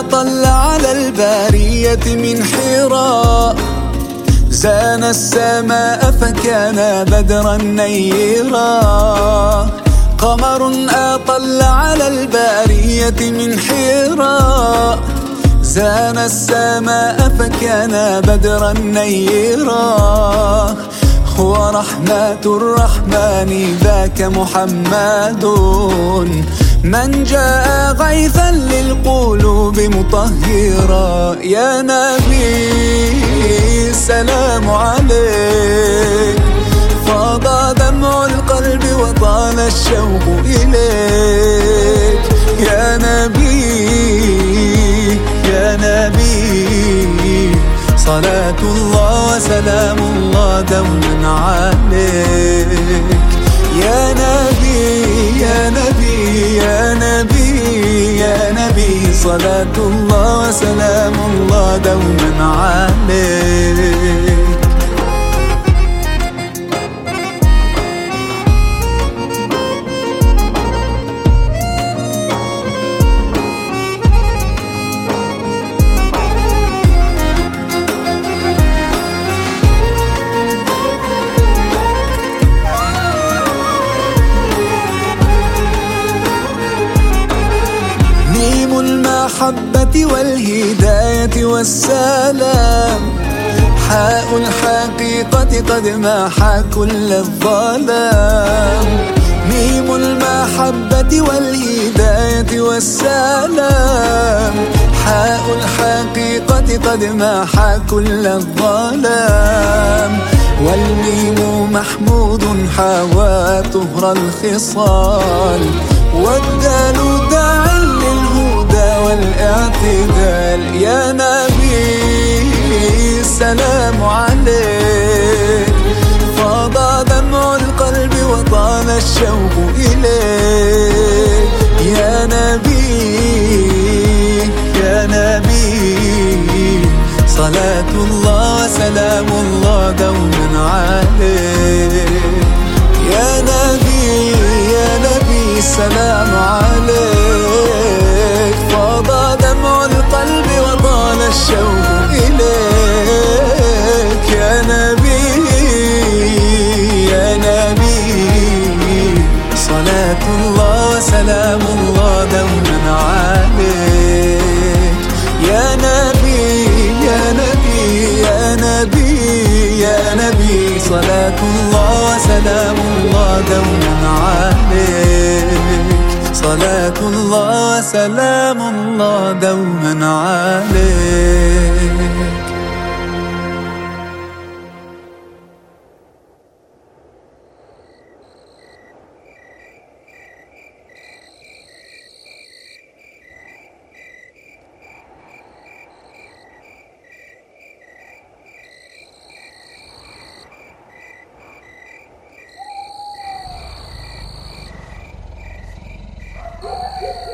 أطل على البارية من حراء، زان السماء فكان بدرا نيرا. قمر أطل على البارية من حراء، زان السماء فكان بدرا نيرا. هو رحمة الرحمن ذاك محمد، من جاء غيثا للقلوب مطهرا. يا نبي السلام عليك، فاض دمع القلب وطال الشوق إليك. يا نبي يا نبي، صلاة الله وسلام الله دوما عليك. يا نبي يا نبي يا نبي يا نبي، صلاة الله وسلام الله دوما عليك. المحبة والهداية والسلام، حاء الحقيقة قد محى كل الظلام. ميم المحبة والهداية والسلام، حاء الحقيقة قد محى كل الظلام. والميم محمود حوى طهر الخصال، والدال داع للهدى والاعتدال. يا نبي السلام عليك، فاض دمع القلب وطال الشوق إليك. يا نبي يا نبي، صلاة الله وسلام الله دوما عليك. يا نبي يا نبي السلام عليك، فاض دمع القلب وطال الشوق إليك. يا نبي يا نبي، صلاة الله وسلام الله دوما عليك. يا نبي يا نبي يا نبي يا نبي، صلاة الله وسلام الله دوما عليك. صلاة الله وسلام الله دوما عليك. Yeah.